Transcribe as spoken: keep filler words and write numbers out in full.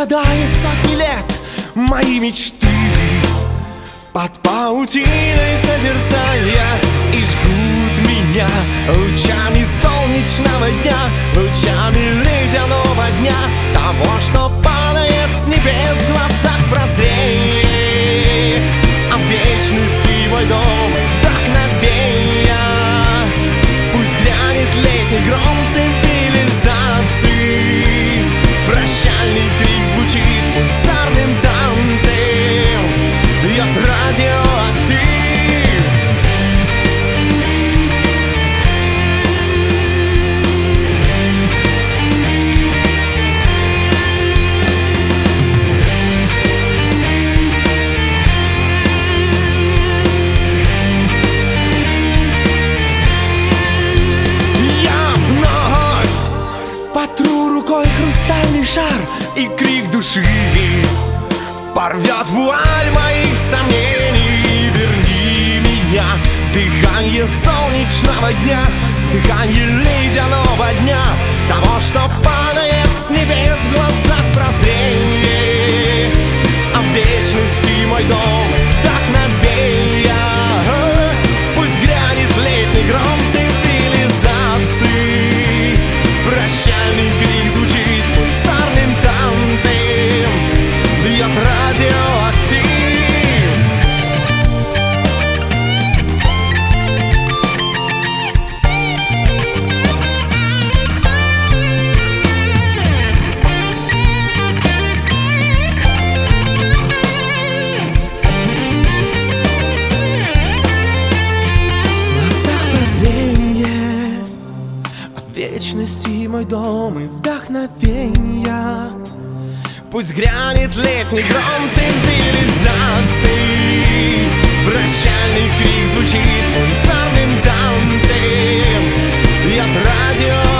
пропадают сотни лет мои мечты под паутиной созерцания, и жгут меня лучами солнечного дня, лучами ледяного дня, того, что падает с небес в глазах прозрение. О вечности мой дом вдохновения, пусть грянет летний гром цивилизации, прощальный крик звучит пульсарным танцем, бьет радиоактив. Потру рукой хрустальный шар, и крик души порвет вуаль моих сомнений. Верни меня в дыхание солнечного дня, в дыхание ледяного дня, того, что падает с небес в глазах прозрение. О вечности мой дом вдохновения, пусть грянет летний гром цивилизации, прощальный крик звучит пульсарным танцем, бьет радиоактив. Глаза прозрения, о вечности мой дом и вдохновения, пусть грянет летний гром цивилизации, прощальный крик звучит пульсарным танцем, бьет радио.